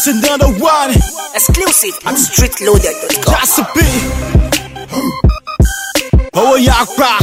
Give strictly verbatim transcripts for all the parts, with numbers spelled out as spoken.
It's another one. Exclusive at street loaded dot com. Just a bit. Oh, yakra.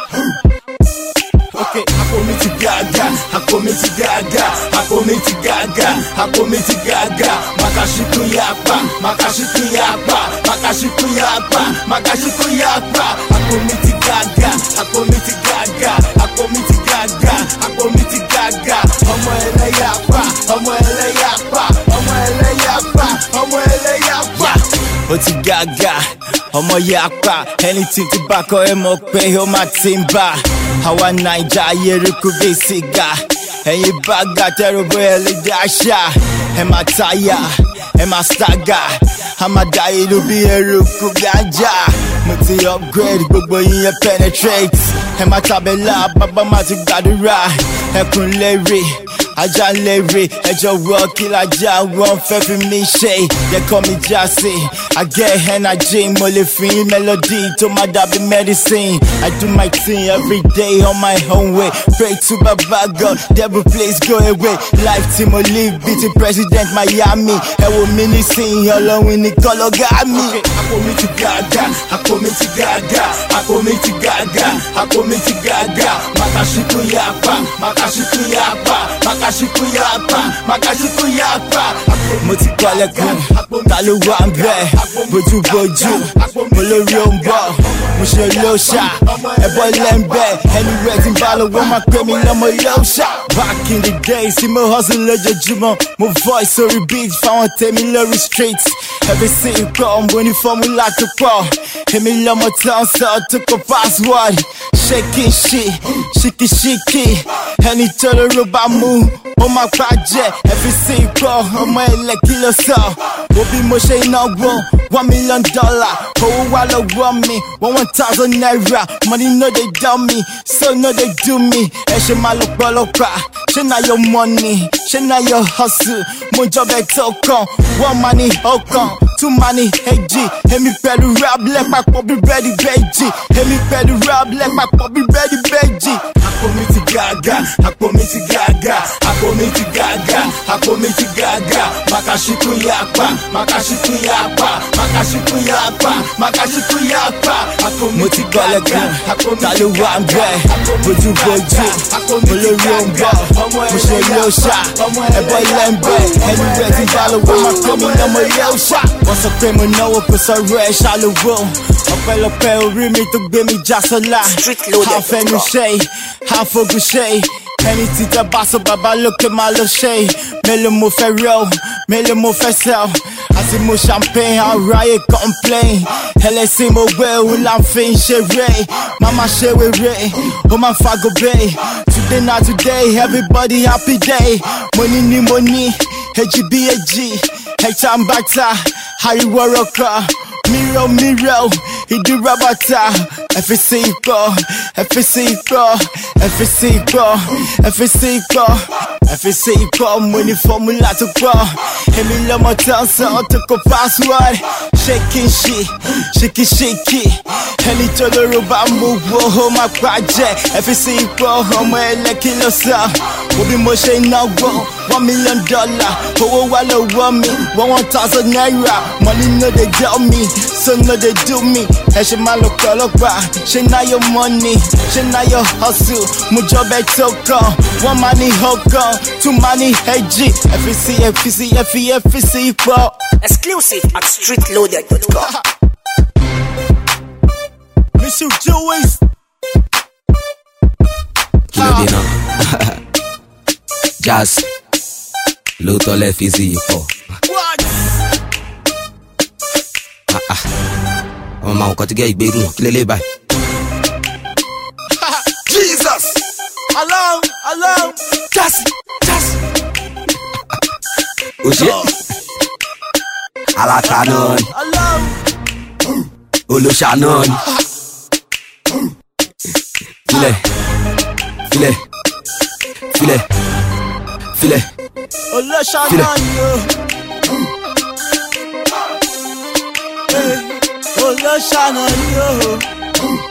Okay, I come to Gaga, I come to Gaga, I come to Gaga, I come to Gaga. Makashiku yakpa, Makashiku yakpa, Makashiku yakpa, Makashiku yakpa. I come to Gaga, I come to Gaga, I come to Gaga, I come to Gaga. Omo ele yakpa, omo ele yakpa, omo ele yakpa, omo ele yakpa. Oti Gaga, omo yakpa. Anything to back or emo pay o ma timba. Hawa Naija yeruku bisiga. Hey baga terrible eli dasha. Ema taya, ema staga. Hama die to be eruku ganja. Muti upgrade, gbogbo yin penetrate. Ema tabela, baba mati gadura. Ekun leri, aja leri. Ejo work ilaja, one fe fi mi she. They call me Jassy. I get energy, mole free melody to my dabi medicine. I do my thing every day on my own way. Pray to Baba God, devil please go away. Life team will live, beating President Miami. I will mini sing along with Nicolo Gami. I come to Gaga, I come to Gaga, I come to Gaga, I come to Gaga. Makashiku yakpa, Makashiku yakpa, Makashiku yakpa, Makashiku yakpa. Moti kwaleku, talu wambe. Boju boju, olori ombo, mo se losha, ebo lembe, anywhere in balo wo ma pe mi lomo losha. Back in the days, see mo hustle lojojumo, mo voice sorry beats, fawon temi lori streets. Every city come when you formula to call. Emi lomo town so took a password. Shaking shit, shiki shiki, any tolo roba mu, o ma paje. Every city come, o ma ele kilo so. Obi mo se na wo. One million dollar, oh wallow run me, one one thousand naira. Money no they dumb me, so no they do me. And she malo boloka, she na your money, she na your hustle. Mon job at token, one money okon, two money hey G. Hey me better rap like my poppy ready veggie. Hey me better rap like my poppy ready veggie. I come to Gaga, I come to Gaga, I come to Gaga, I come to Gaga. Makashiku yakpa, Makashiku yakpa. Makashiku yakpa, Makashiku yakpa. Moti kwaleku, talu wambe. Boju boju, olori ombo, mo se losha, ebo lembe. Anywhere ti balo wo ma pe mi lomo losha. Wọ́n sọ pé mo náwó kò sọ̀rọ̀ ẹ̀ ṣàlùwò. Ọpẹ́lọpẹ́ orí mi tó gbé mi já sọ́lá. Àfẹnu ṣe, àfogun ṣe. Ẹni tí tẹ bá sọ bàbá lókè máa lọ ṣe. Mélòó mo fẹ́ rẹ́ o, mélòó mo fẹ́ sẹ́ o. Àti mo champagne, àráyè complain. Ẹlẹ́sìn mo gbé òun là ń fi ń ṣeré. Mama ṣe wéré, ó máa fago bẹ́ẹ̀. Today na today, everybody happy day. Money ni money, èjì bí èjì. Ẹ̀ta ń bàtà, ariwo rọ̀kọ̀. Miro miro, ìdúró bàtà. F C ikọ̀, F C ikọ̀, F C ikọ̀, F C ikọ̀, F C ikọ̀. Mo ní fọ́múlà tó pọ̀. Èmi lọ́mọ tán sọ tó kọ password. Shaking shit, shiki shiki. Ẹni tó lóró bá mú wo ó máa pàjẹ́. F C ikọ̀, ọmọ ẹlẹ́kí ló sọ. Wo bí mo ṣe náwó, one million dollar. Owó wà lọ́wọ́ mi, one one thousand naira. Money no dey tell me, so no dey do me. Ẹ ṣe máa lọ pọ̀lọ́pàá, ṣe na your money, ṣe na your hustle. Mo jọba ẹ tó kàn, one money ọkàn, two money ẹjì. F C, F C, F E, F C pọ̀. Exclusive at street loaded dot com. Mister Joey's. Kí ló dé náà? Jazz lóòótọ́ lẹ́ fi sí ipò. Ọmọ àwọn kan ti gẹ́ ìgbérùn kí lélẹ́ báyìí. Jesus! Alone, alone, Jazz, Jazz. Òṣè aláta náà ni, Alone. olóṣà náà ni. Filẹ̀, filẹ̀, filẹ̀, filẹ̀. Olóṣà Filẹ̀. náà ni o. Eh, Olóṣà náà ni o.